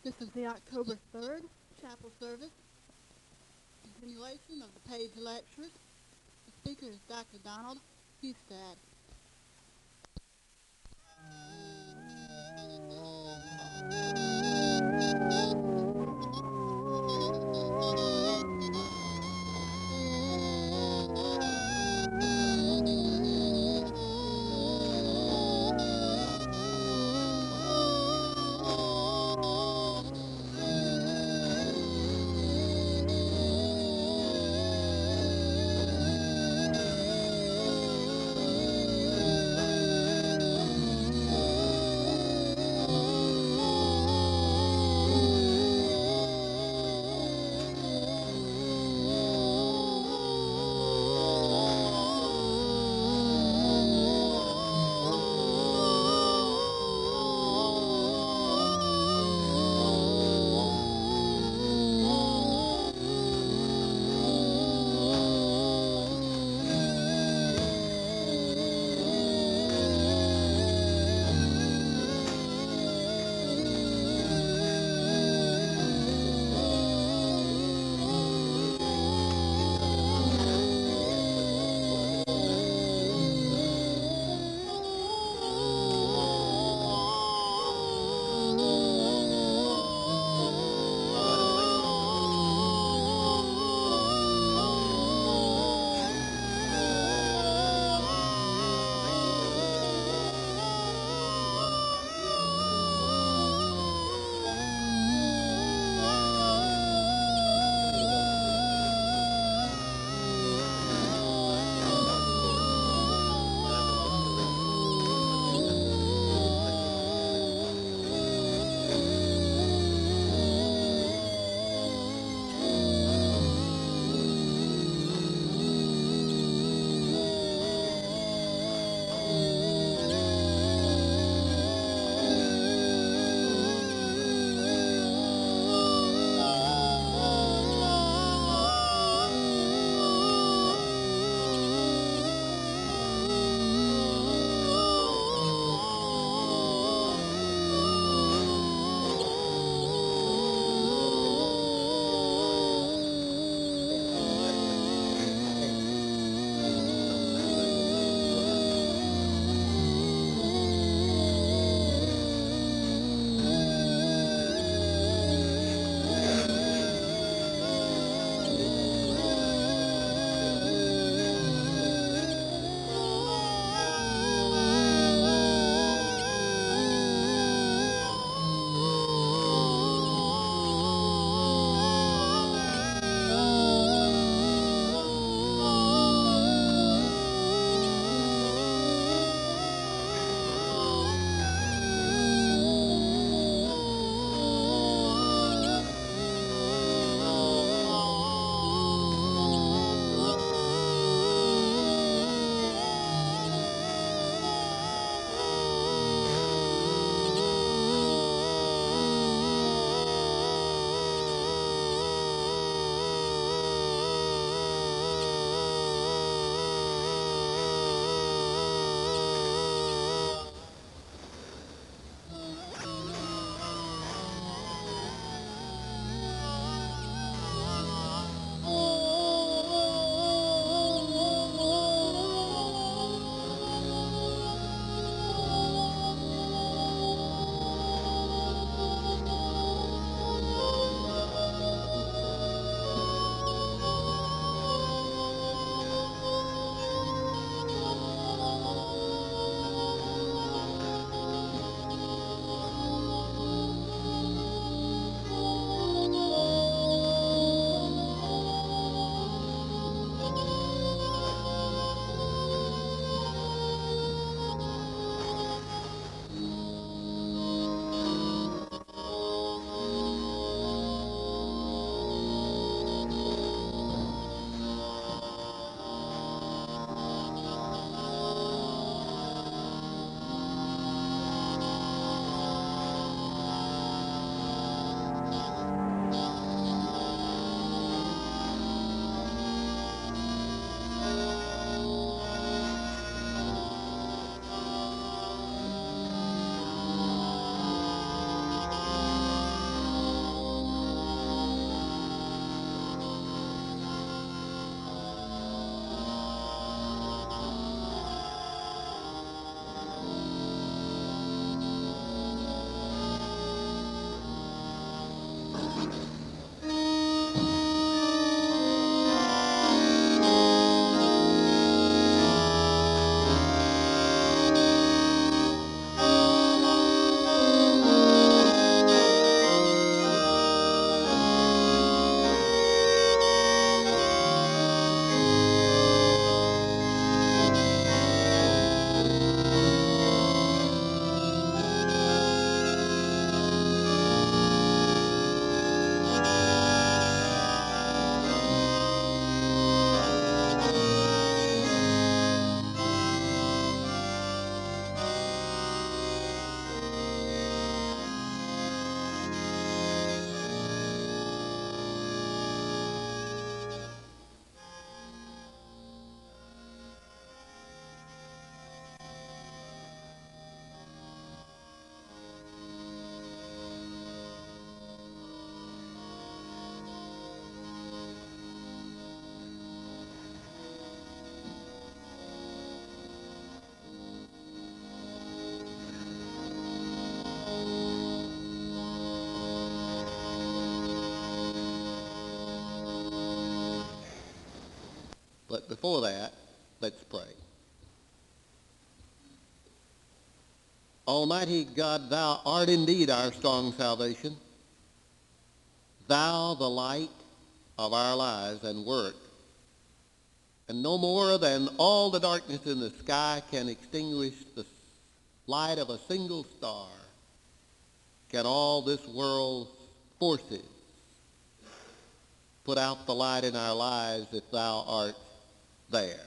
This is the October 3rd chapel service, continuation of the Page Lectures. The speaker is Dr. Donald Hustad. But before that, let's pray. Almighty God, thou art indeed our strong salvation. Thou the light of our lives and work. And no more than all the darkness in the sky can extinguish the light of a single star, can all this world's forces put out the light in our lives if thou art there.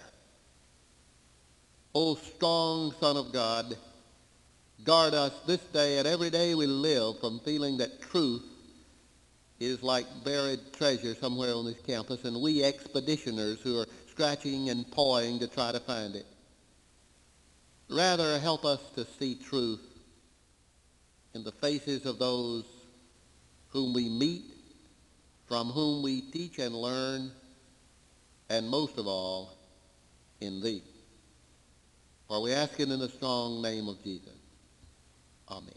O strong Son of God, guard us this day and every day we live from feeling that truth is like buried treasure somewhere on this campus, and we expeditioners who are scratching and pawing to try to find it. Rather, help us to see truth in the faces of those whom we meet, from whom we teach and learn, and most of all, in thee. For we ask it in the strong name of Jesus. Amen.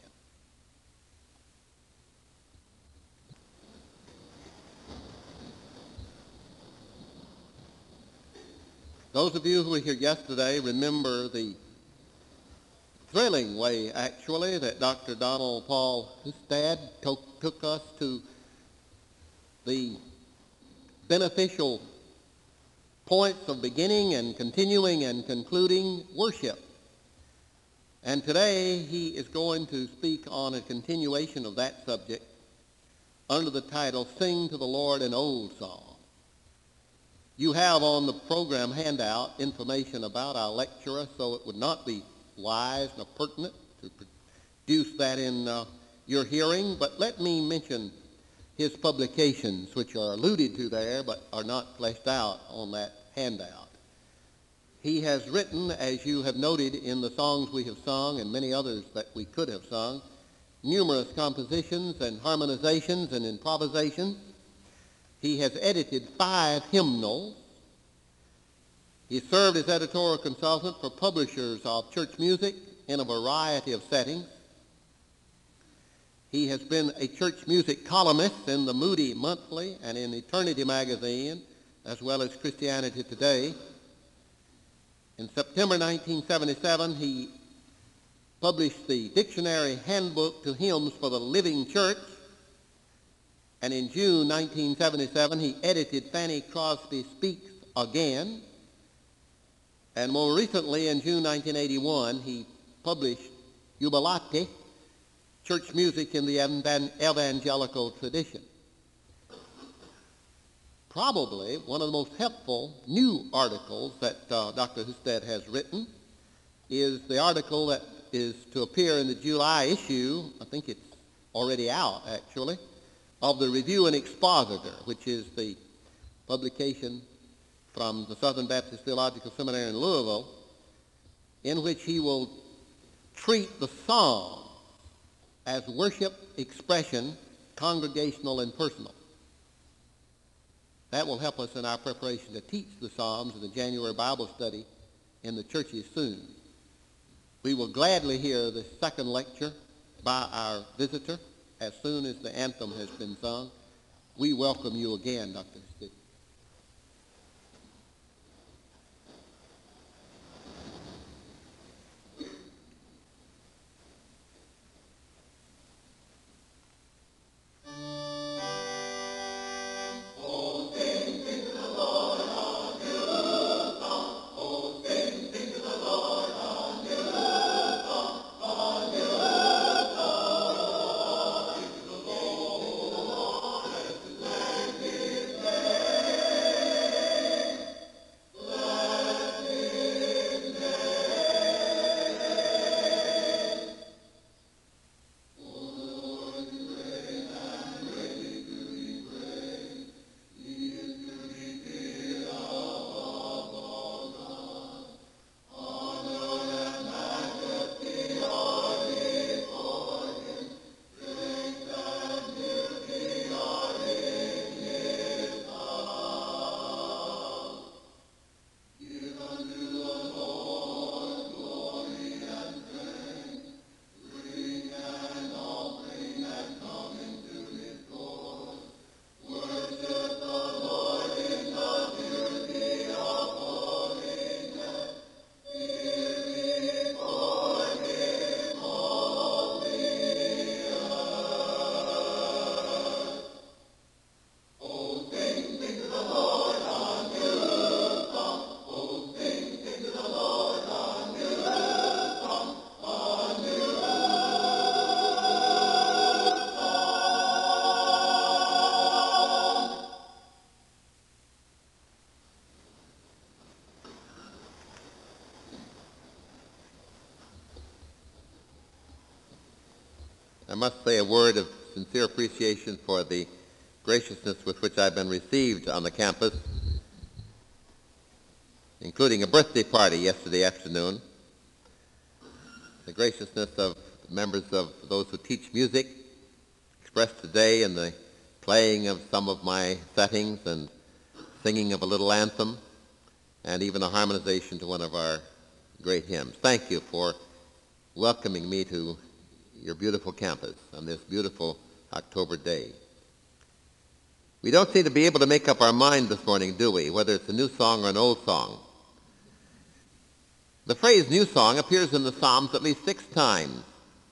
Those of you who were here yesterday remember the thrilling way, actually, that Dr. Donald Paul Hustad took us to the beneficial points of beginning and continuing and concluding worship. And today he is going to speak on a continuation of that subject under the title, Sing to the Lord an Old Song. You have on the program handout information about our lecturer, so it would not be wise nor pertinent to produce that in your hearing, but let me mention his publications, which are alluded to there but are not fleshed out on that handout. He has written, as you have noted in the songs we have sung and many others that we could have sung, numerous compositions and harmonizations and improvisations. He has edited 5 hymnals. He served as editorial consultant for publishers of church music in a variety of settings. He has been a church music columnist in the Moody Monthly and in Eternity Magazine, as well as Christianity Today. In September 1977, he published the Dictionary Handbook to Hymns for the Living Church, and in June 1977, he edited Fanny Crosby Speaks Again, and more recently, in June 1981, he published Jubilate, Church Music in the Evangelical Tradition. Probably one of the most helpful new articles that Dr. Hustad has written is the article that is to appear in the July issue, I think it's already out actually, of the Review and Expositor, which is the publication from the Southern Baptist Theological Seminary in Louisville, in which he will treat the psalm as worship expression, congregational and personal. That will help us in our preparation to teach the Psalms in the January Bible study in the churches soon. We will gladly hear the second lecture by our visitor as soon as the anthem has been sung. We welcome you again, Dr. Hustad. I must say a word of sincere appreciation for the graciousness with which I've been received on the campus, including a birthday party yesterday afternoon. The graciousness of members of those who teach music, expressed today in the playing of some of my settings and singing of a little anthem, and even a harmonization to one of our great hymns. Thank you for welcoming me to your beautiful campus on this beautiful October day. We don't seem to be able to make up our mind this morning, do we, whether it's a new song or an old song. The phrase new song appears in the Psalms at least 6 times.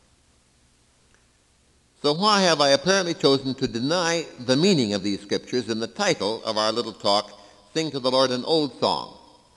So why have I apparently chosen to deny the meaning of these scriptures in the title of our little talk, Sing to the Lord an Old Song?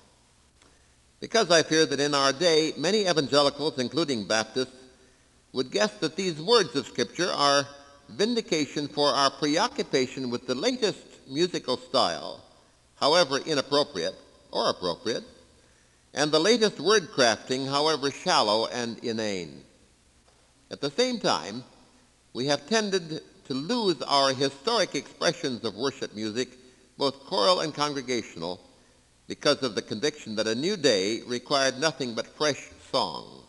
Because I fear that in our day, many evangelicals, including Baptists, would guess that these words of Scripture are vindication for our preoccupation with the latest musical style, however inappropriate or appropriate, and the latest word crafting, however shallow and inane. At the same time, we have tended to lose our historic expressions of worship music, both choral and congregational, because of the conviction that a new day required nothing but fresh songs.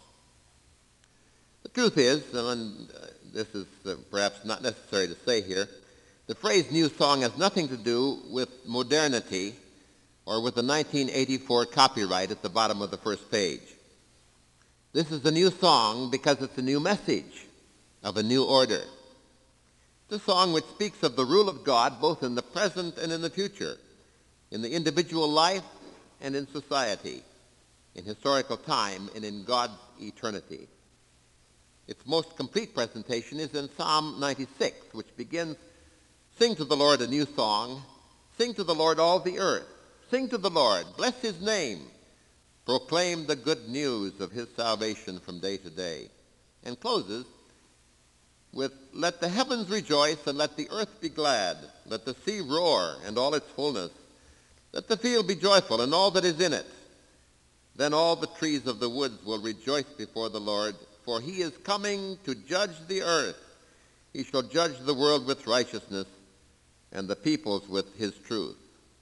The truth is, and this is perhaps not necessary to say here, the phrase new song has nothing to do with modernity or with the 1984 copyright at the bottom of the first page. This is a new song because it's a new message of a new order. It's a song which speaks of the rule of God both in the present and in the future, in the individual life and in society, in historical time and in God's eternity. Its most complete presentation is in Psalm 96, which begins, "Sing to the Lord a new song, sing to the Lord all the earth, sing to the Lord, bless his name, proclaim the good news of his salvation from day to day," and closes with, "Let the heavens rejoice and let the earth be glad, let the sea roar and all its fullness, let the field be joyful and all that is in it. Then all the trees of the woods will rejoice before the Lord, for he is coming to judge the earth. He shall judge the world with righteousness and the peoples with his truth."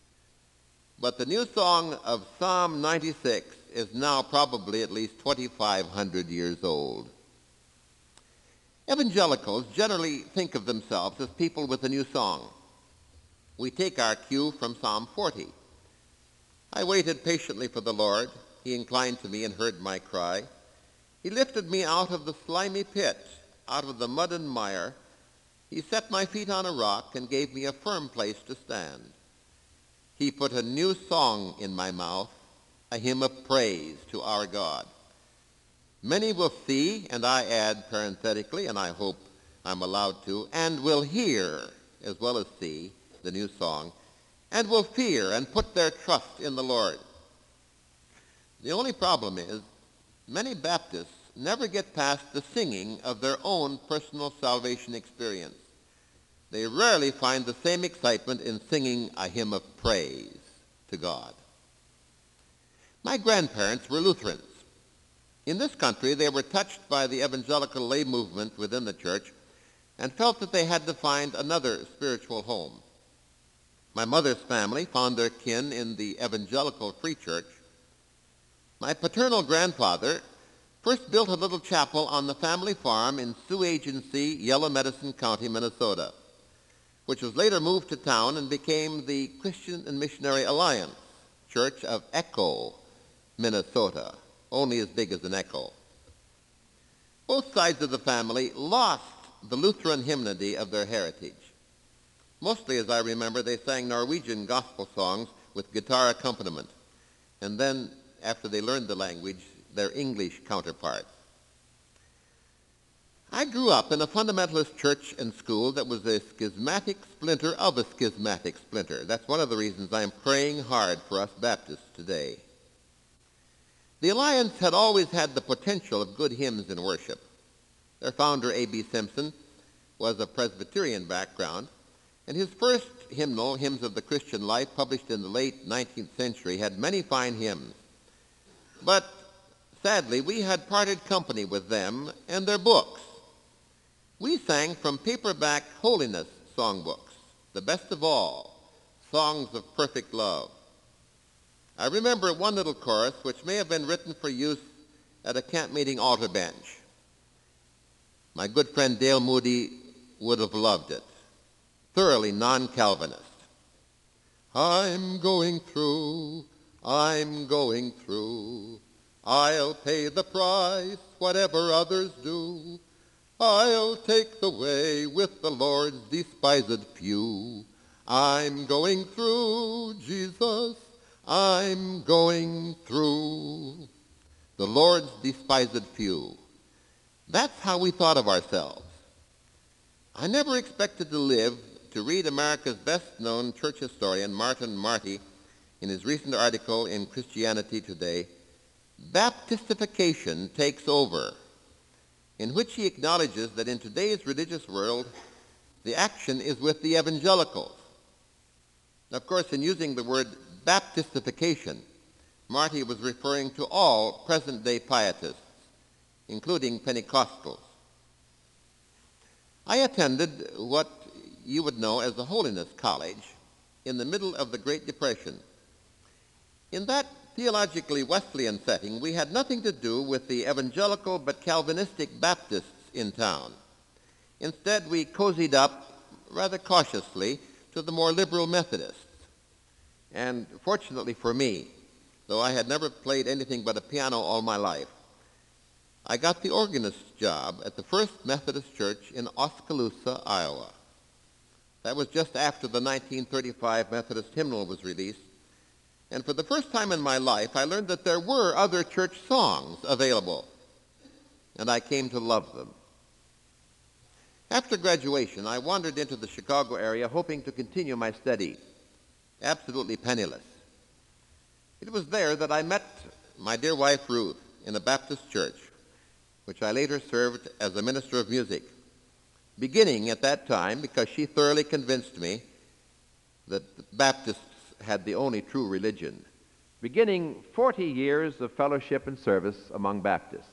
But the new song of Psalm 96 is now probably at least 2,500 years old. Evangelicals generally think of themselves as people with a new song. We take our cue from Psalm 40. "I waited patiently for the Lord. He inclined to me and heard my cry. He lifted me out of the slimy pit, out of the mud and mire. He set my feet on a rock and gave me a firm place to stand. He put a new song in my mouth, a hymn of praise to our God. Many will see," and I add parenthetically, and I hope I'm allowed to, "and will hear as well as see the new song, and will fear and put their trust in the Lord." The only problem is many Baptists never get past the singing of their own personal salvation experience. They rarely find the same excitement in singing a hymn of praise to God. My grandparents were Lutherans. In this country, they were touched by the evangelical lay movement within the church and felt that they had to find another spiritual home. My mother's family found their kin in the evangelical Free Church. My paternal grandfather first built a little chapel on the family farm in Sioux Agency, Yellow Medicine County, Minnesota, which was later moved to town and became the Christian and Missionary Alliance Church of Echo, Minnesota, only as big as an echo. Both sides of the family lost the Lutheran hymnody of their heritage. Mostly, as I remember, they sang Norwegian gospel songs with guitar accompaniment, and then, after they learned the language, their English counterparts. I grew up in a fundamentalist church and school that was a schismatic splinter of a schismatic splinter. That's one of the reasons I'm praying hard for us Baptists today. The Alliance had always had the potential of good hymns in worship. Their founder, A.B. Simpson, was of Presbyterian background, and his first hymnal, Hymns of the Christian Life, published in the late 19th century, had many fine hymns. But sadly, we had parted company with them and their books. we sang from paperback holiness songbooks, the best of all, Songs of Perfect Love. I remember one little chorus which may have been written for use at a camp meeting altar bench. My good friend Dale Moody would have loved it. Thoroughly non-Calvinist. I'm going through, I'm going through. I'll pay the price, whatever others do. I'll take the way with the Lord's despised few. I'm going through, Jesus, I'm going through. The Lord's despised few. That's how we thought of ourselves. I never expected to live to read America's best-known church historian, Martin Marty, in his recent article in Christianity Today, Baptistification Takes Over, in which he acknowledges that in today's religious world, the action is with the evangelicals. Of course, in using the word Baptistification, Marty was referring to all present-day pietists, including Pentecostals. I attended what you would know as the Holiness College in the middle of the Great Depression. In that theologically Wesleyan setting, we had nothing to do with the evangelical but Calvinistic Baptists in town. Instead, we cozied up rather cautiously to the more liberal Methodists. And fortunately for me, though I had never played anything but a piano all my life, I got the organist's job at the First Methodist Church in Oskaloosa, Iowa. That was just after the 1935 Methodist hymnal was released, and for the first time in my life, I learned that there were other church songs available, and I came to love them. After graduation, I wandered into the Chicago area hoping to continue my study, absolutely penniless. It was there that I met my dear wife Ruth in a Baptist church, which I later served as a minister of music, beginning at that time because she thoroughly convinced me that Baptists had the only true religion, beginning 40 years of fellowship and service among Baptists.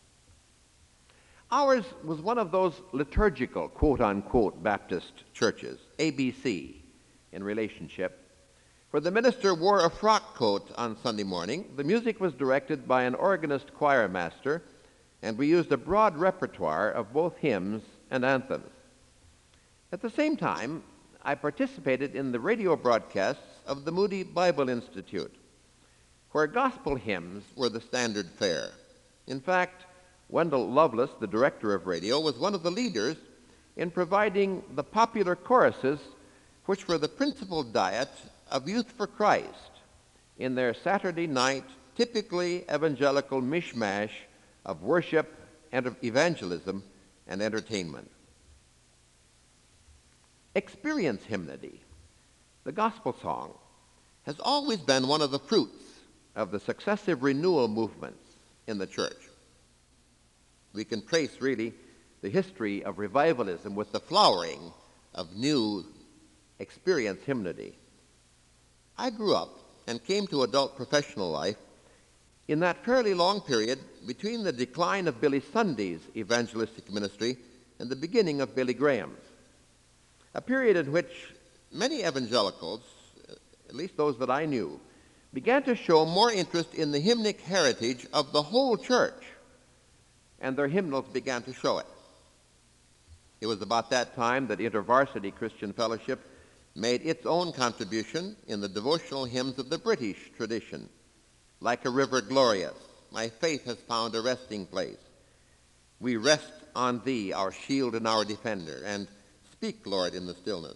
Ours was one of those liturgical, quote-unquote, Baptist churches, ABC in relationship, where the minister wore a frock coat on Sunday morning, the music was directed by an organist choir master, and we used a broad repertoire of both hymns and anthems. At the same time, I participated in the radio broadcasts of the Moody Bible Institute, where gospel hymns were the standard fare. In fact, Wendell Lovelace, the director of radio, was one of the leaders in providing the popular choruses which were the principal diet of Youth for Christ in their Saturday night, typically evangelical mishmash of worship and of evangelism and entertainment. Experience hymnody, the gospel song, has always been one of the fruits of the successive renewal movements in the church. We can trace, really, the history of revivalism with the flowering of new experience hymnody. I grew up and came to adult professional life in that fairly long period between the decline of Billy Sunday's evangelistic ministry and the beginning of Billy Graham's, a period in which many evangelicals, at least those that I knew, began to show more interest in the hymnic heritage of the whole church, and their hymnals began to show it. It was about that time that InterVarsity Christian Fellowship made its own contribution in the devotional hymns of the British tradition, Like a River Glorious, My Faith Has Found a Resting Place, We Rest on Thee, Our Shield and Our Defender, and Speak, Lord, in the Stillness.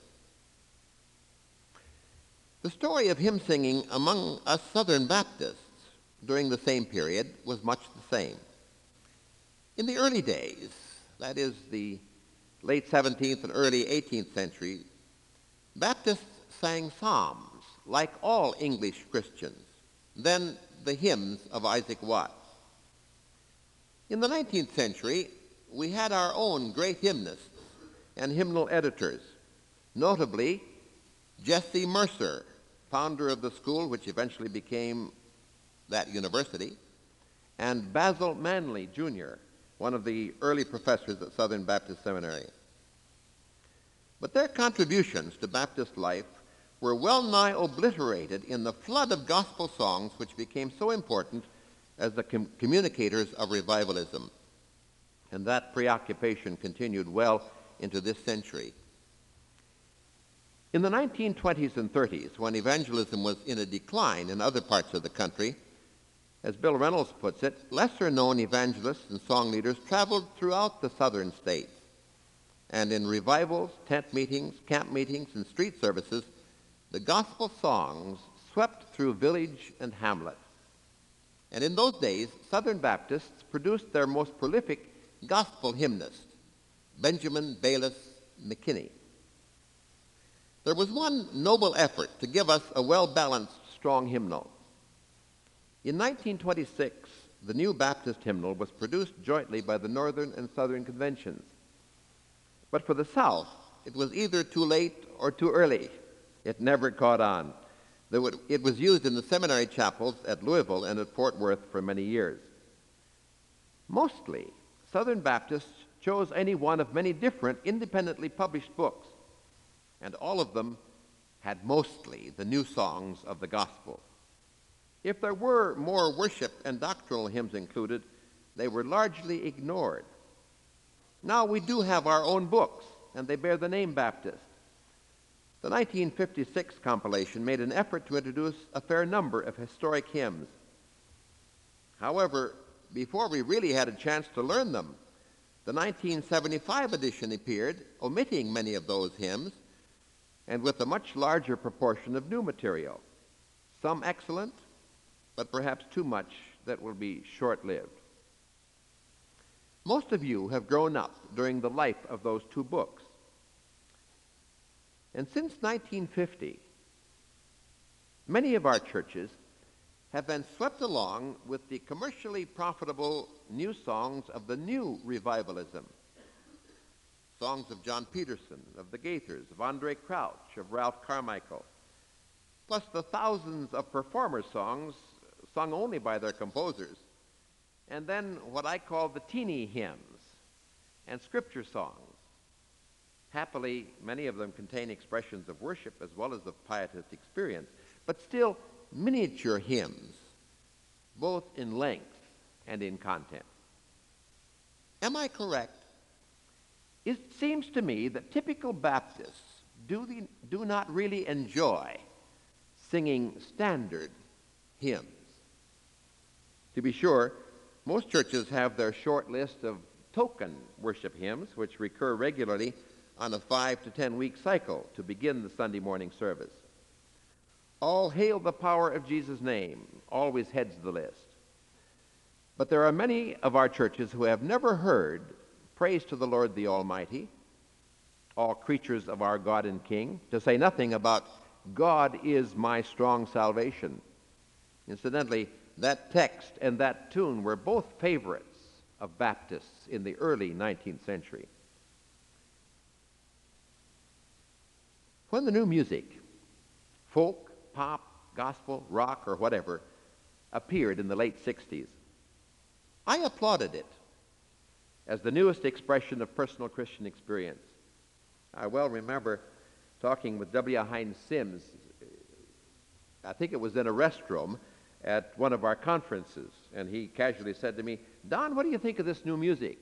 The story of hymn singing among us Southern Baptists during the same period was much the same. In the early days, that is the late 17th and early 18th century, Baptists sang psalms like all English Christians, then the hymns of Isaac Watts. In the 19th century, we had our own great hymnists and hymnal editors, notably Jesse Mercer, founder of the school which eventually became that university, and Basil Manley, Jr., one of the early professors at Southern Baptist Seminary. But their contributions to Baptist life were well nigh obliterated in the flood of gospel songs which became so important as the communicators of revivalism. And that preoccupation continued well into this century. In the 1920s and 30s, when evangelism was in a decline in other parts of the country, as Bill Reynolds puts it, lesser-known evangelists and song leaders traveled throughout the southern states. And in revivals, tent meetings, camp meetings, and street services, the gospel songs swept through village and hamlet. And in those days, Southern Baptists produced their most prolific gospel hymnist, Benjamin Baylis McKinney. There was one noble effort to give us a well-balanced, strong hymnal. In 1926, the new Baptist hymnal was produced jointly by the Northern and Southern conventions. But for the South, it was either too late or too early. It never caught on. It was used in the seminary chapels at Louisville and at Fort Worth for many years. Mostly, Southern Baptists chose any one of many different independently published books, and all of them had mostly the new songs of the gospel. If there were more worship and doctrinal hymns included, they were largely ignored. Now we do have our own books, and they bear the name Baptist. The 1956 compilation made an effort to introduce a fair number of historic hymns. However, before we really had a chance to learn them, the 1975 edition appeared, omitting many of those hymns, and with a much larger proportion of new material. Some excellent, but perhaps too much that will be short-lived. Most of you have grown up during the life of those two books. And since 1950, many of our churches have been swept along with the commercially profitable new songs of the new revivalism. Songs of John Peterson, of the Gaithers, of Andre Crouch, of Ralph Carmichael, plus the thousands of performer songs sung only by their composers, and then what I call the teeny hymns and scripture songs. Happily, many of them contain expressions of worship as well as of pietist experience, but still miniature hymns, both in length and in content. Am I correct? It seems to me that typical Baptists do not really enjoy singing standard hymns. To be sure, most churches have their short list of token worship hymns, which recur regularly on a 5 to 10 week cycle to begin the Sunday morning service. All Hail the Power of Jesus' Name always heads the list. But there are many of our churches who have never heard Praise to the Lord the Almighty, All Creatures of our God and King, to say nothing about God is my strong salvation. Incidentally, that text and that tune were both favorites of Baptists in the early 19th century. When the new music, folk, pop, gospel, rock, or whatever, appeared in the late 60s, I applauded it as the newest expression of personal Christian experience. I well remember talking with W. Hines Sims, I think it was in a restroom at one of our conferences, and he casually said to me, "Don, what do you think of this new music?"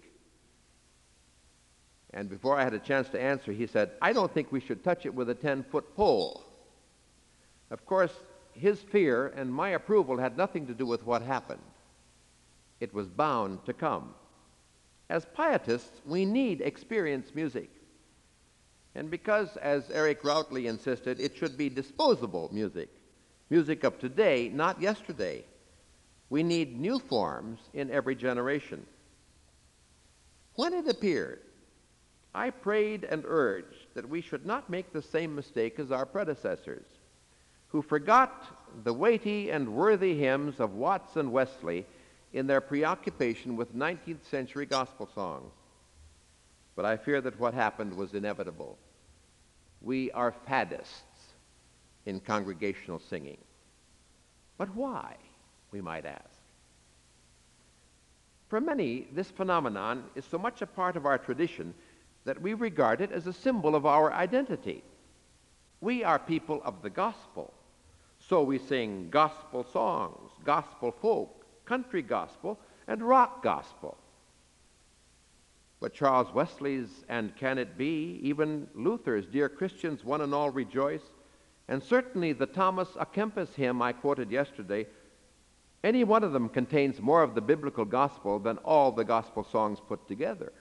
And before I had a chance to answer, he said, "I don't think we should touch it with a 10-foot pole." Of course, his fear and my approval had nothing to do with what happened. It was bound to come. As pietists, we need experienced music. And because, as Eric Routley insisted, it should be disposable music, music of today, not yesterday, we need new forms in every generation. When it appeared, I prayed and urged that we should not make the same mistake as our predecessors, who forgot the weighty and worthy hymns of Watts and Wesley in their preoccupation with 19th century gospel songs. But I fear that what happened was inevitable. We are faddists in congregational singing. But why, we might ask? For many, this phenomenon is so much a part of our tradition that we regard it as a symbol of our identity. We are people of the gospel, so we sing gospel songs, gospel folk, country gospel, and rock gospel. But Charles Wesley's "And Can It Be," even Luther's "Dear Christians, One and All Rejoice," and certainly the Thomas à Kempis hymn I quoted yesterday, any one of them contains more of the biblical gospel than all the gospel songs put together.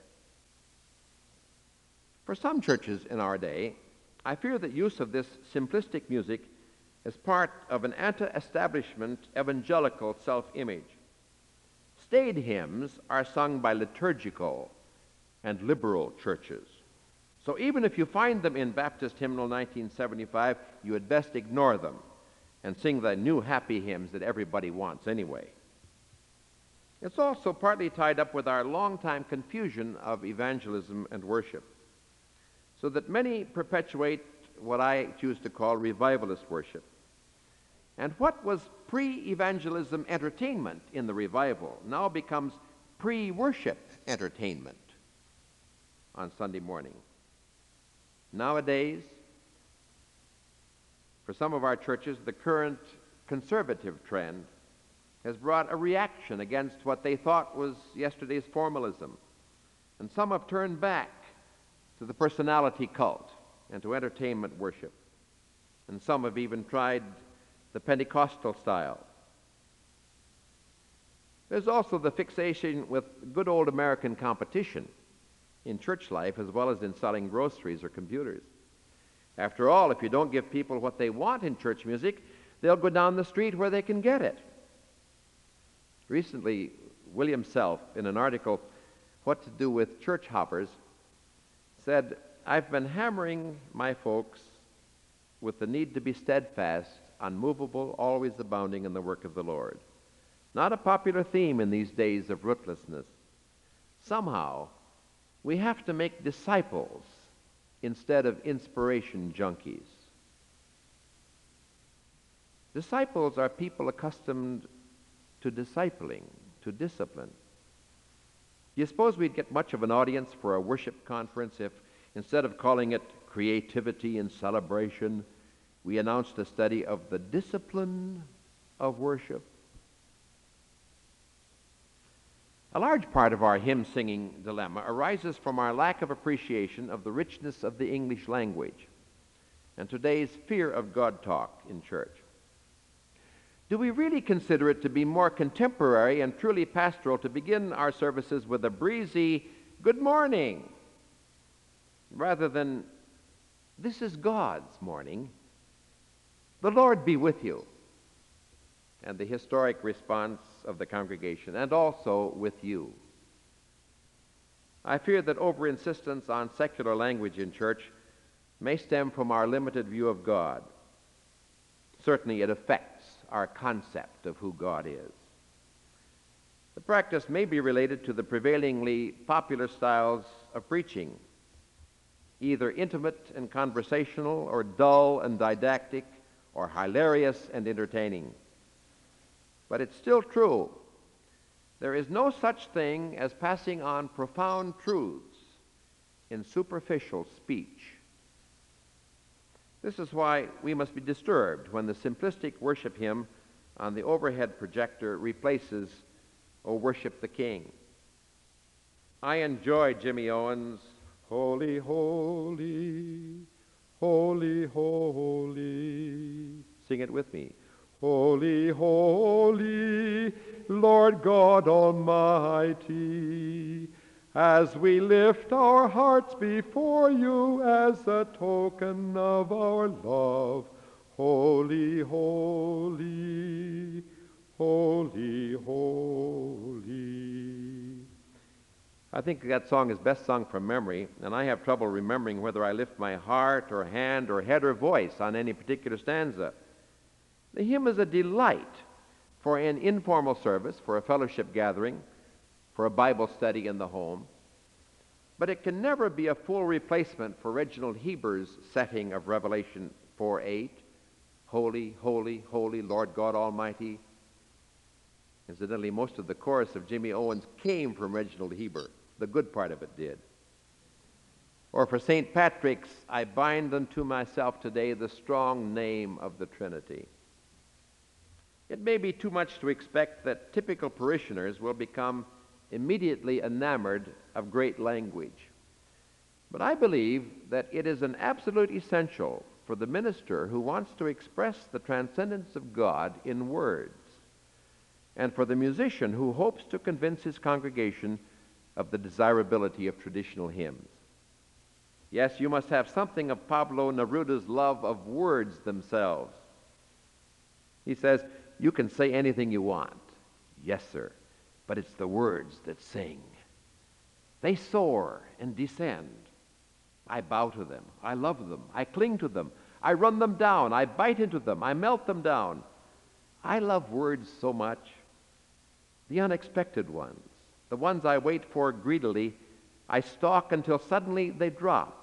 For some churches in our day, I fear that use of this simplistic music is part of an anti-establishment evangelical self-image. Staid hymns are sung by liturgical and liberal churches. So even if you find them in Baptist Hymnal 1975, you had best ignore them and sing the new happy hymns that everybody wants anyway. It's also partly tied up with our long-time confusion of evangelism and worship, so that many perpetuate what I choose to call revivalist worship. And what was pre-evangelism entertainment in the revival now becomes pre-worship entertainment on Sunday morning. Nowadays, for some of our churches, the current conservative trend has brought a reaction against what they thought was yesterday's formalism. And some have turned back to the personality cult and to entertainment worship. And some have even tried the Pentecostal style. There's also the fixation with good old American competition in church life as well as in selling groceries or computers. After all, if you don't give people what they want in church music, they'll go down the street where they can get it. Recently, William Self, in an article, What to Do with Church Hoppers, said, "I've been hammering my folks with the need to be steadfast, unmovable, always abounding in the work of the Lord. Not a popular theme in these days of rootlessness. Somehow, we have to make disciples instead of inspiration junkies." Disciples are people accustomed to discipling, to discipline. Do you suppose we'd get much of an audience for a worship conference if, instead of calling it creativity and celebration, we announced a study of the discipline of worship? A large part of our hymn-singing dilemma arises from our lack of appreciation of the richness of the English language and today's fear of God talk in church. Do we really consider it to be more contemporary and truly pastoral to begin our services with a breezy "good morning" rather than "this is God's morning, the Lord be with you"? And the historic response of the congregation, "and also with you." I fear that over-insistence on secular language in church may stem from our limited view of God. Certainly it affects our concept of who God is. The practice may be related to the prevailingly popular styles of preaching, either intimate and conversational, or dull and didactic, or hilarious and entertaining. But it's still true. There is no such thing as passing on profound truths in superficial speech. This is why we must be disturbed when the simplistic worship hymn on the overhead projector replaces "O Worship the King." I enjoy Jimmy Owens' "Holy, holy, holy, holy." Sing it with me. "Holy, holy, Lord God Almighty, as we lift our hearts before you as a token of our love. Holy, holy, holy, holy." I think that song is best sung from memory, and I have trouble remembering whether I lift my heart or hand or head or voice on any particular stanza. The hymn is a delight for an informal service, for a fellowship gathering, for a Bible study in the home, but it can never be a full replacement for Reginald Heber's setting of Revelation 4:8, "Holy, holy, holy, Lord God Almighty." Incidentally, most of the chorus of Jimmy Owens came from Reginald Heber. The good part of it did. Or for St. Patrick's, I bind unto myself today the strong name of the Trinity. It may be too much to expect that typical parishioners will become immediately enamored of great language. But I believe that it is an absolute essential for the minister who wants to express the transcendence of God in words, and for the musician who hopes to convince his congregation of the desirability of traditional hymns. Yes, you must have something of Pablo Neruda's love of words themselves. He says, you can say anything you want. Yes, sir, but it's the words that sing. They soar and descend. I bow to them. I love them. I cling to them. I run them down. I bite into them. I melt them down. I love words so much. The unexpected ones, the ones I wait for greedily, I stalk until suddenly they drop.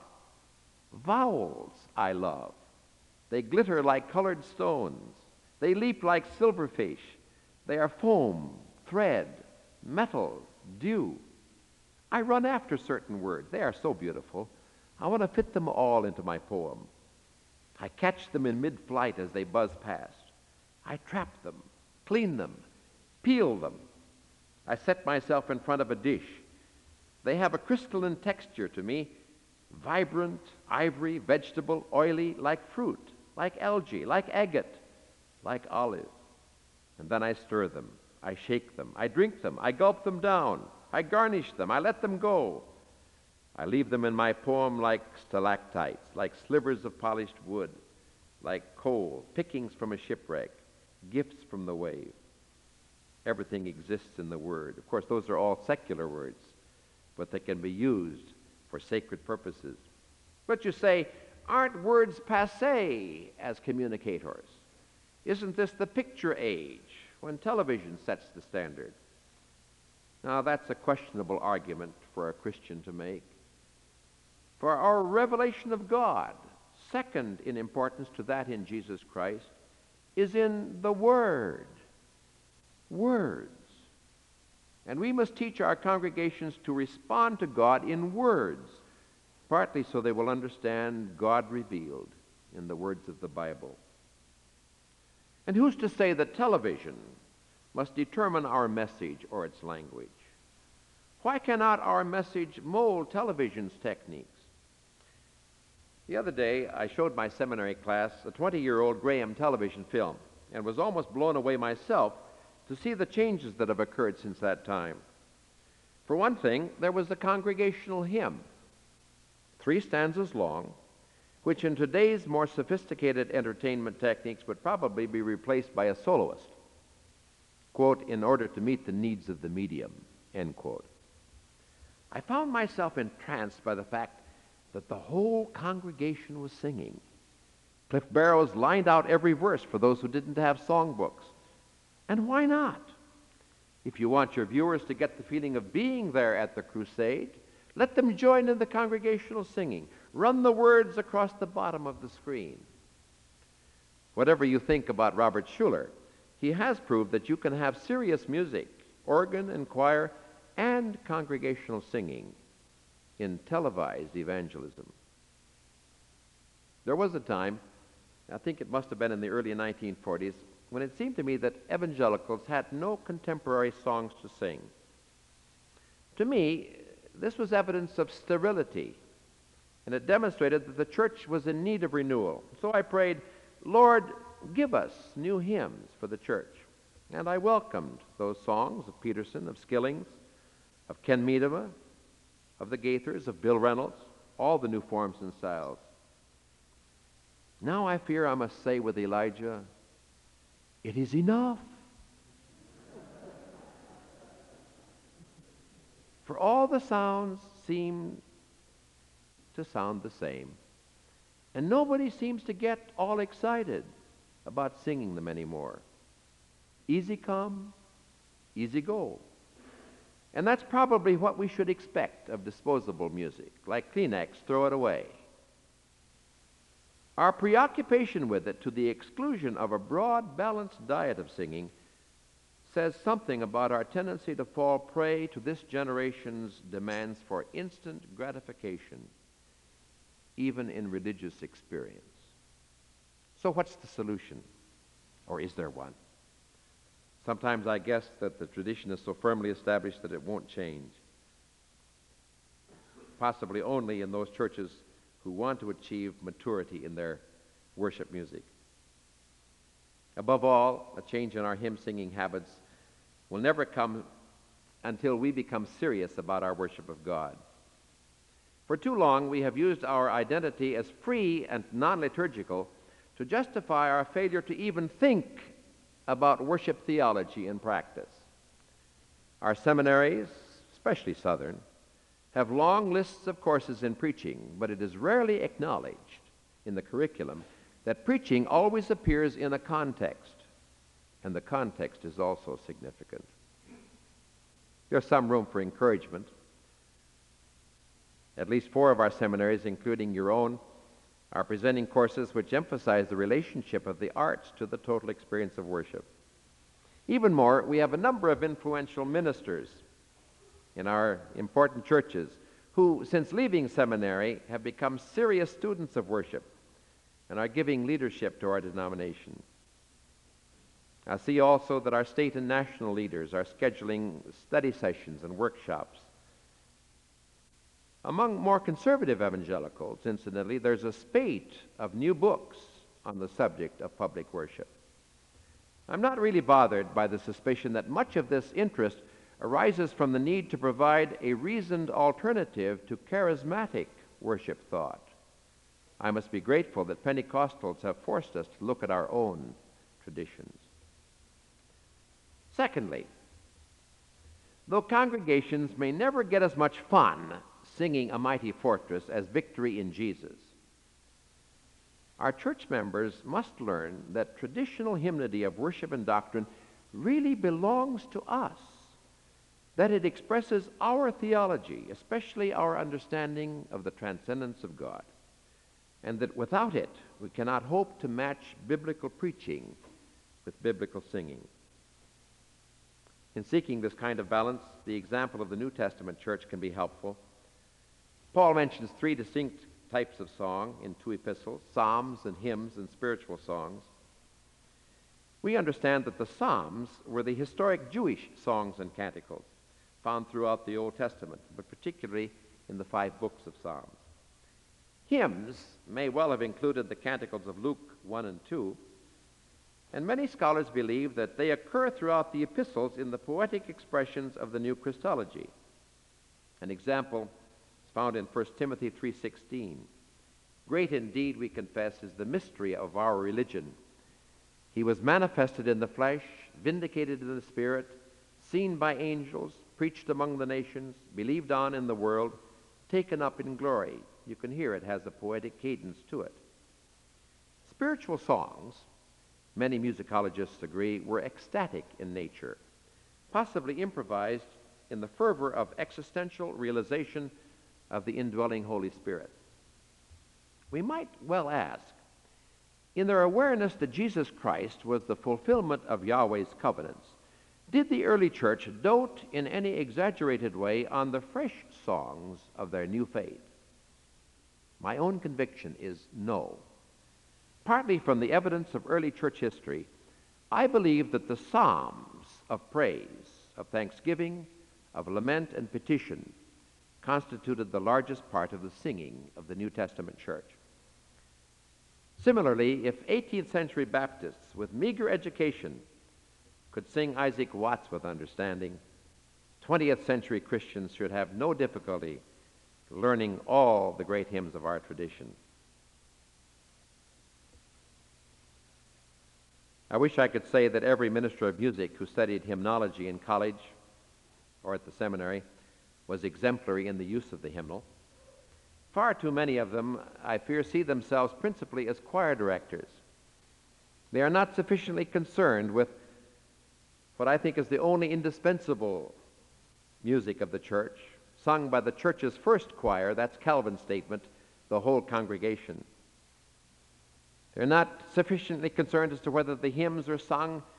Vowels I love. They glitter like colored stones. They leap like silverfish. They are foam, thread, metal, dew. I run after certain words. They are so beautiful. I want to fit them all into my poem. I catch them in mid-flight as they buzz past. I trap them, clean them, peel them. I set myself in front of a dish. They have a crystalline texture to me, vibrant, ivory, vegetable, oily, like fruit, like algae, like agate, like olive. And then I stir them, I shake them, I drink them, I gulp them down, I garnish them, I let them go. I leave them in my poem like stalactites, like slivers of polished wood, like coal, pickings from a shipwreck, gifts from the wave. Everything exists in the word. Of course, those are all secular words, but they can be used for sacred purposes. But you say, aren't words passé as communicators? Isn't this the picture age, when television sets the standard? Now, that's a questionable argument for a Christian to make. For our revelation of God, second in importance to that in Jesus Christ, is in the Word. Words. And we must teach our congregations to respond to God in words, partly so they will understand God revealed in the words of the Bible. And who's to say that television must determine our message or its language? Why cannot our message mold television's techniques? The other day, I showed my seminary class a 20-year-old Graham television film and was almost blown away myself to see the changes that have occurred since that time. For one thing, there was the congregational hymn, 3 stanzas long, which in today's more sophisticated entertainment techniques would probably be replaced by a soloist, quote, in order to meet the needs of the medium, end quote. I found myself entranced by the fact that the whole congregation was singing. Cliff Barrows lined out every verse for those who didn't have songbooks. And why not? If you want your viewers to get the feeling of being there at the crusade, let them join in the congregational singing. Run the words across the bottom of the screen. Whatever you think about Robert Schuller, he has proved that you can have serious music, organ and choir, and congregational singing in televised evangelism. There was a time, I think it must have been in the early 1940s, when it seemed to me that evangelicals had no contemporary songs to sing. To me, this was evidence of sterility, and it demonstrated that the church was in need of renewal. So I prayed, Lord, give us new hymns for the church. And I welcomed those songs of Peterson, of Skillings, of Ken Medema, of the Gaithers, of Bill Reynolds, all the new forms and styles. Now I fear I must say with Elijah, it is enough. For all the sounds seem to sound the same, and nobody seems to get all excited about singing them anymore. Easy come, easy go. And that's probably what we should expect of disposable music, like Kleenex, throw it away. Our preoccupation with it, to the exclusion of a broad, balanced diet of singing, says something about our tendency to fall prey to this generation's demands for instant gratification, even in religious experience. So what's the solution? Or is there one? Sometimes I guess that the tradition is so firmly established that it won't change. Possibly only in those churches who want to achieve maturity in their worship music. Above all, a change in our hymn-singing habits will never come until we become serious about our worship of God. For too long, we have used our identity as free and non-liturgical to justify our failure to even think about worship theology in practice. Our seminaries, especially Southern, have long lists of courses in preaching, but it is rarely acknowledged in the curriculum that preaching always appears in a context, and the context is also significant. There's some room for encouragement. At least 4 of our seminaries, including your own, are presenting courses which emphasize the relationship of the arts to the total experience of worship. Even more, we have a number of influential ministers in our important churches who, since leaving seminary, have become serious students of worship and are giving leadership to our denomination. I see also that our state and national leaders are scheduling study sessions and workshops. Among more conservative evangelicals, incidentally, there's a spate of new books on the subject of public worship. I'm not really bothered by the suspicion that much of this interest arises from the need to provide a reasoned alternative to charismatic worship thought. I must be grateful that Pentecostals have forced us to look at our own traditions. Secondly, though congregations may never get as much fun singing A Mighty Fortress as Victory in Jesus, our church members must learn that traditional hymnody of worship and doctrine really belongs to us, that it expresses our theology, especially our understanding of the transcendence of God, and that without it, we cannot hope to match biblical preaching with biblical singing. In seeking this kind of balance, the example of the New Testament church can be helpful. Paul mentions 3 distinct types of song in 2 epistles: psalms and hymns and spiritual songs. We understand that the psalms were the historic Jewish songs and canticles found throughout the Old Testament, but particularly in the 5 books of Psalms. Hymns may well have included the canticles of Luke 1 and 2, and many scholars believe that they occur throughout the epistles in the poetic expressions of the new Christology. An example is found in 1 Timothy 3:16. Great indeed, we confess, is the mystery of our religion. He was manifested in the flesh, vindicated in the spirit, seen by angels, preached among the nations, believed on in the world, taken up in glory. You can hear it has a poetic cadence to it. Spiritual songs, many musicologists agree, were ecstatic in nature, possibly improvised in the fervor of existential realization of the indwelling Holy Spirit. We might well ask, in their awareness that Jesus Christ was the fulfillment of Yahweh's covenants, did the early church dote in any exaggerated way on the fresh songs of their new faith? My own conviction is no. Partly from the evidence of early church history, I believe that the psalms of praise, of thanksgiving, of lament and petition constituted the largest part of the singing of the New Testament church. Similarly, if 18th century Baptists with meager education could sing Isaac Watts with understanding, 20th century Christians should have no difficulty learning all the great hymns of our tradition. I wish I could say that every minister of music who studied hymnology in college or at the seminary was exemplary in the use of the hymnal. Far too many of them, I fear, see themselves principally as choir directors. They are not sufficiently concerned with what I think is the only indispensable music of the church, sung by the church's first choir, that's Calvin's statement, the whole congregation. They're not sufficiently concerned as to whether the hymns are sung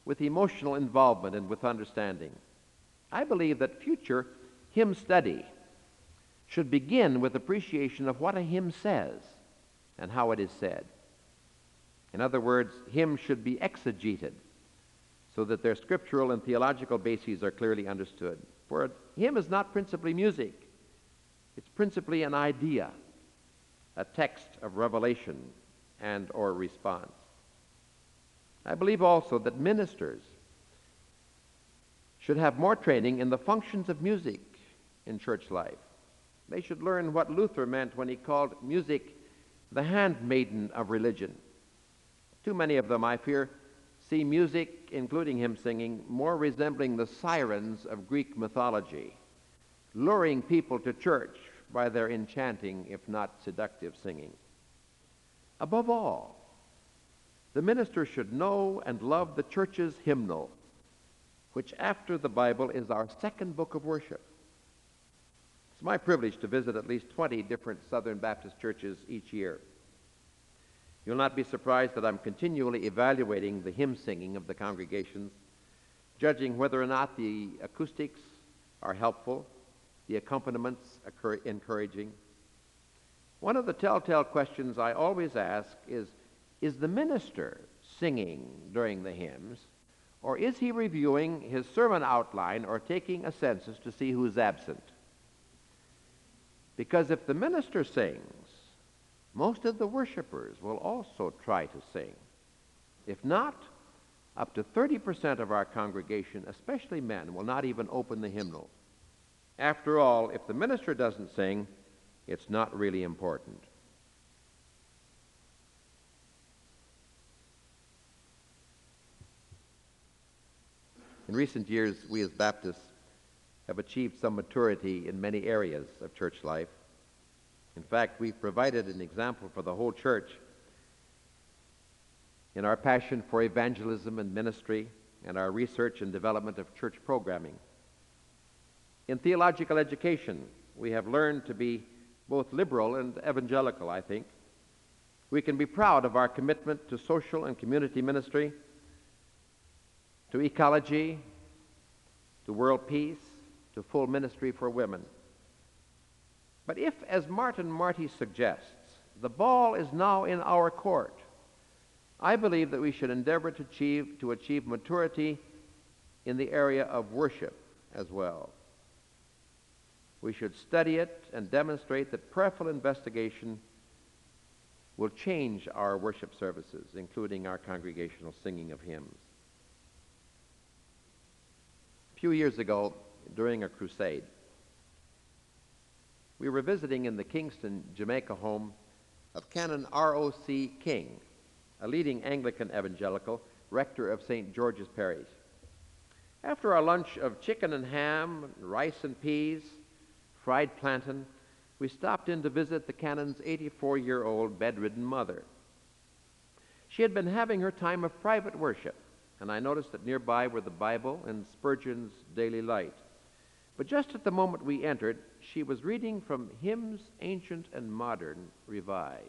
with emotional involvement and with understanding. I believe that future hymn study should begin with appreciation of what a hymn says and how it is said. In other words, hymns should be exegeted so that their scriptural and theological bases are clearly understood. For a hymn is not principally music. It's principally an idea, a text of revelation and or response. I believe also that ministers should have more training in the functions of music in church life. They should learn what Luther meant when he called music the handmaiden of religion. Too many of them, I fear, see music, including hymn singing, more resembling the sirens of Greek mythology, luring people to church by their enchanting, if not seductive, singing. Above all, the minister should know and love the church's hymnal, which after the Bible is our second book of worship. It's my privilege to visit at least 20 different Southern Baptist churches each year. You'll not be surprised that I'm continually evaluating the hymn singing of the congregations, judging whether or not the acoustics are helpful, the accompaniments encouraging. One of the telltale questions I always ask is the minister singing during the hymns, or is he reviewing his sermon outline or taking a census to see who's absent? Because if the minister sings, most of the worshipers will also try to sing. If not, up to 30% of our congregation, especially men, will not even open the hymnal. After all, if the minister doesn't sing, it's not really important. In recent years, we as Baptists have achieved some maturity in many areas of church life. In fact, we've provided an example for the whole church in our passion for evangelism and ministry and our research and development of church programming. In theological education, we have learned to be both liberal and evangelical, I think. We can be proud of our commitment to social and community ministry, to ecology, to world peace, to full ministry for women. But if, as Martin Marty suggests, the ball is now in our court, I believe that we should endeavor to achieve maturity in the area of worship as well. We should study it and demonstrate that prayerful investigation will change our worship services, including our congregational singing of hymns. A few years ago, during a crusade, we were visiting in the Kingston, Jamaica home of Canon R.O.C. King, a leading Anglican evangelical, rector of St. George's Parish. After our lunch of chicken and ham, rice and peas, fried plantain, we stopped in to visit the canon's 84-year-old bedridden mother. She had been having her time of private worship, and I noticed that nearby were the Bible and Spurgeon's Daily Light. But just at the moment we entered, she was reading from Hymns Ancient and Modern Revised.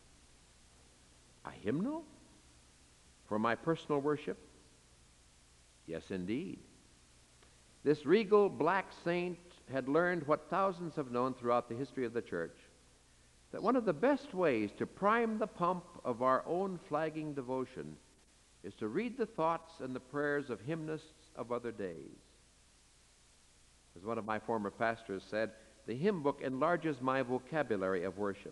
A hymnal? For my personal worship? Yes, indeed. This regal black saint had learned what thousands have known throughout the history of the church, that one of the best ways to prime the pump of our own flagging devotion is to read the thoughts and the prayers of hymnists of other days. As one of my former pastors said, the hymn book enlarges my vocabulary of worship.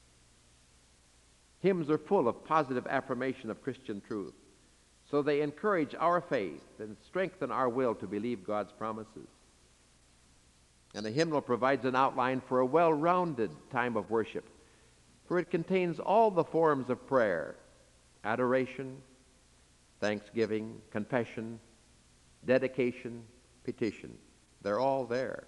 Hymns are full of positive affirmation of Christian truth, so they encourage our faith and strengthen our will to believe God's promises. And a hymnal provides an outline for a well-rounded time of worship, for it contains all the forms of prayer: adoration, thanksgiving, confession, dedication, petition. They're all there.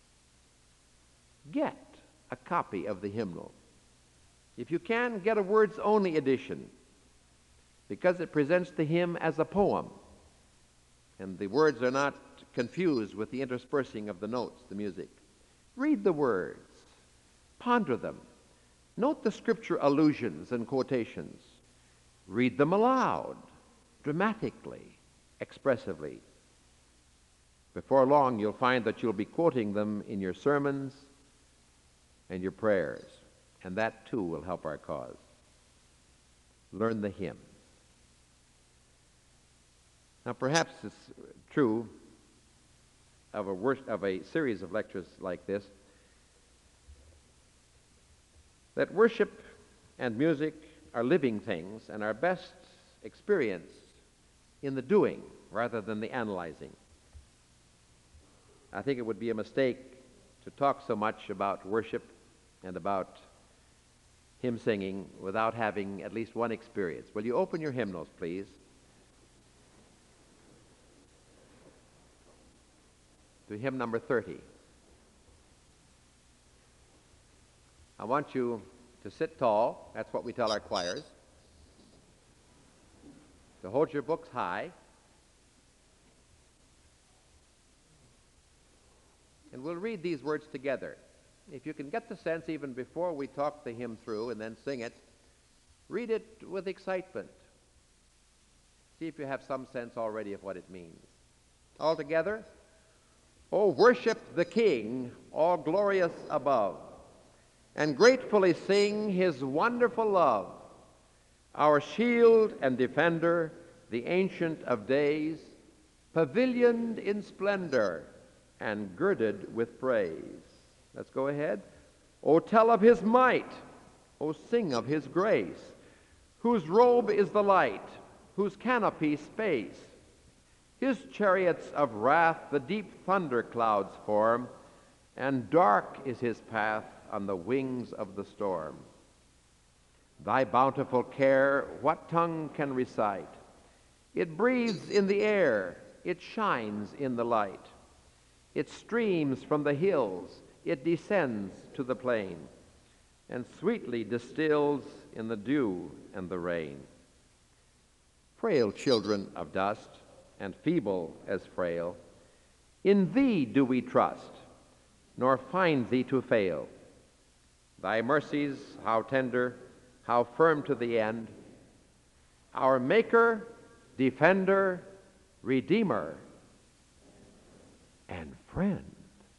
Get a copy of the hymnal. If you can, get a words-only edition, because it presents the hymn as a poem, and the words are not confused with the interspersing of the notes, the music. Read the words, ponder them, note the scripture allusions and quotations, read them aloud, dramatically, expressively. Before long, you'll find that you'll be quoting them in your sermons and your prayers, and that too will help our cause. Learn the hymn. Now, perhaps it's true of a series of lectures like this that worship and music are living things and are best experienced in the doing rather than the analyzing. I think it would be a mistake to talk so much about worship and about hymn singing without having at least one experience. Will you open your hymnals, please? To hymn number 30. I want you to sit tall. That's what we tell our choirs. To hold your books high. And we'll read these words together. If you can get the sense even before we talk the hymn through and then sing it, read it with excitement. See if you have some sense already of what it means. All together. Oh, worship the King, all glorious above, and gratefully sing his wonderful love, our shield and defender, the Ancient of Days, pavilioned in splendor and girded with praise. Let's go ahead. Oh, tell of his might, oh, sing of his grace, whose robe is the light, whose canopy space. His chariots of wrath the deep thunder clouds form, and dark is his path on the wings of the storm. Thy bountiful care what tongue can recite? It breathes in the air, it shines in the light. It streams from the hills, it descends to the plain, and sweetly distills in the dew and the rain. Frail children of dust, and feeble as frail, in thee do we trust, nor find thee to fail. Thy mercies, how tender, how firm to the end, our Maker, Defender, Redeemer, and Friend.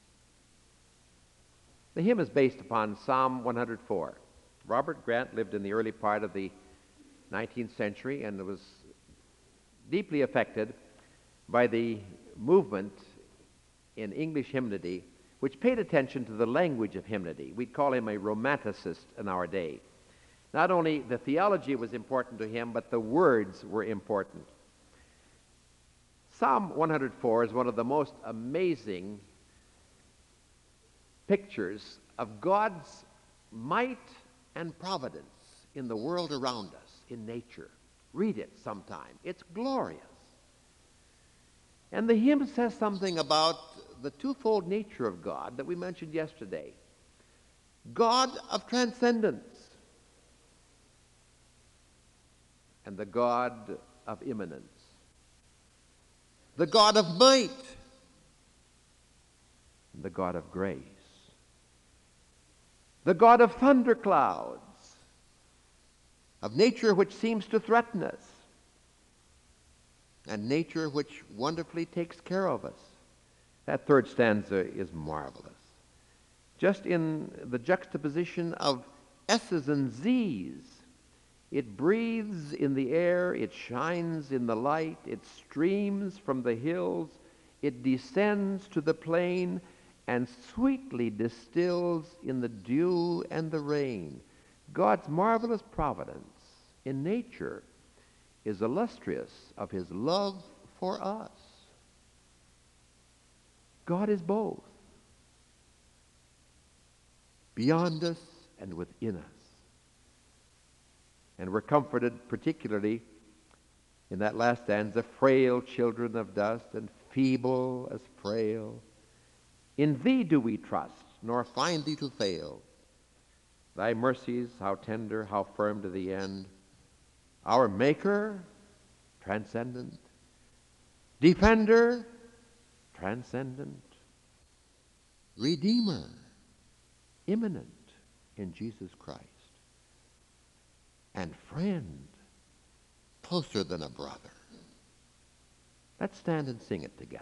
The hymn is based upon Psalm 104. Robert Grant lived in the early part of the 19th century and was deeply affected by the movement in English hymnody, which paid attention to the language of hymnody. We'd call him a romanticist in our day. Not only the theology was important to him, but the words were important. Psalm 104 is one of the most amazing pictures of God's might and providence in the world around us, in nature. Read it sometime. It's glorious. And the hymn says something about the twofold nature of God that we mentioned yesterday. God of transcendence and the God of immanence. The God of might and the God of grace. The God of thunderclouds, of nature which seems to threaten us, and nature which wonderfully takes care of us. That third stanza is marvelous. Just in the juxtaposition of S's and Z's, it breathes in the air, it shines in the light, it streams from the hills, it descends to the plain, and sweetly distills in the dew and the rain. God's marvelous providence in nature is illustrious of his love for us. God is both, beyond us and within us. And we're comforted particularly in that last stanza, frail children of dust and feeble as frail. In thee do we trust, nor find thee to fail. Thy mercies, how tender, how firm to the end. Our Maker, transcendent. Defender, transcendent. Redeemer, immanent in Jesus Christ. And friend, closer than a brother. Let's stand and sing it together.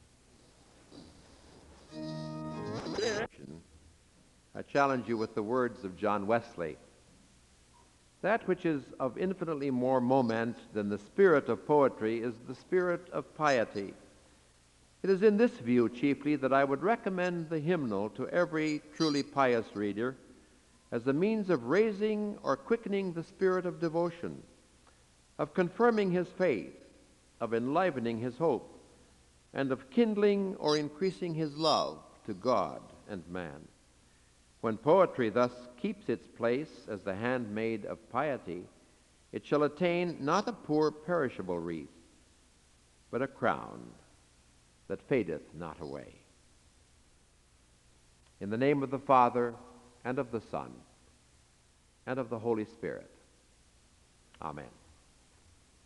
I challenge you with the words of John Wesley. That which is of infinitely more moment than the spirit of poetry is the spirit of piety. It is in this view chiefly that I would recommend the hymnal to every truly pious reader as a means of raising or quickening the spirit of devotion, of confirming his faith, of enlivening his hope, and of kindling or increasing his love to God and man. When poetry thus keeps its place as the handmaid of piety, it shall attain not a poor perishable wreath, but a crown that fadeth not away. In the name of the Father, and of the Son, and of the Holy Spirit. Amen.